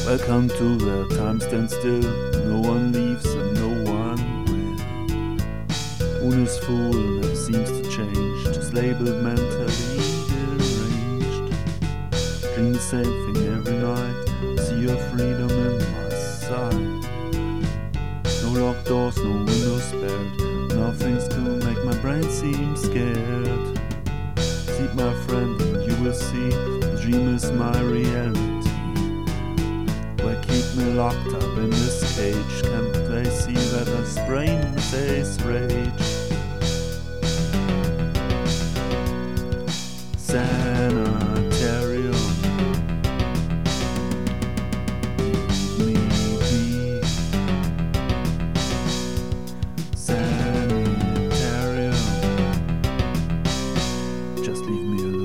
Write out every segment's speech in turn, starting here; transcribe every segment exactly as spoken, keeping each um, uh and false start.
Welcome to the time stand still. No one leaves and no one will. Moon is full, never seems to change. Just labeled mentally deranged. Dream the same thing every night. See your freedom in my sight. No locked doors, no windows spared. Nothing's to make my brain seem scared. Sleep, my friend, and you will see the dream is my reality. Keep me locked up in this cage. Can't they see that this brain says rage? Sanitarium, leave me be. Sanitarium, just leave me alone.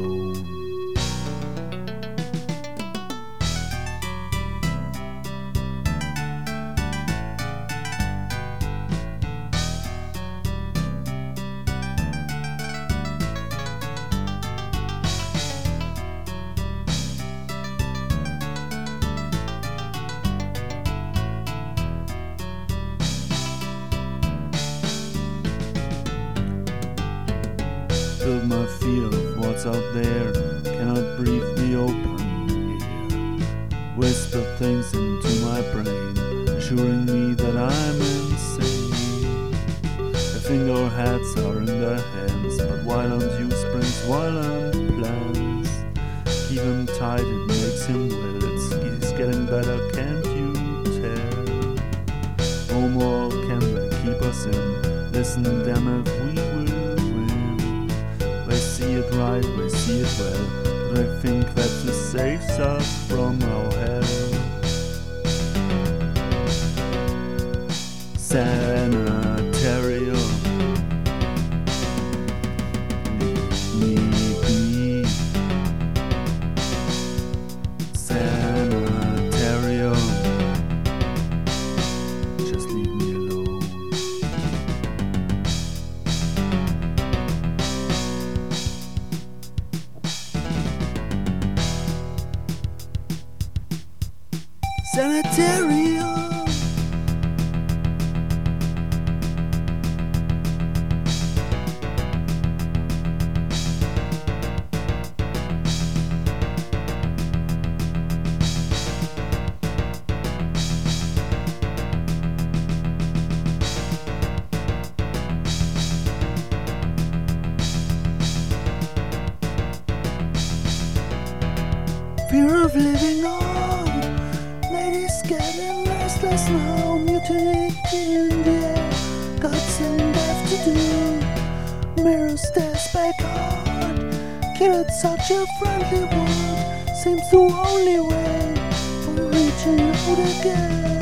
Filled my fear of what's out there. Cannot breathe the open air. Whisper things into my brain, assuring me that I'm insane. I think our heads are in their hands, but violent use brings violent plans. Keep him tight, it makes him well. It's, he's getting better, can't you tell? No more can they keep us in. Listen, damn it, we will. We see it right, we see it well, but I think that this saves us from our hell. Sanitarium, leave me be. Sanitarium, just leave me alone. Sanitarium. Fear of living on. Ladies getting restless now, mutiny in the air, God's in death to do. Mirror stares back hard, keep it such a friendly word. Seems the only way for reaching out again.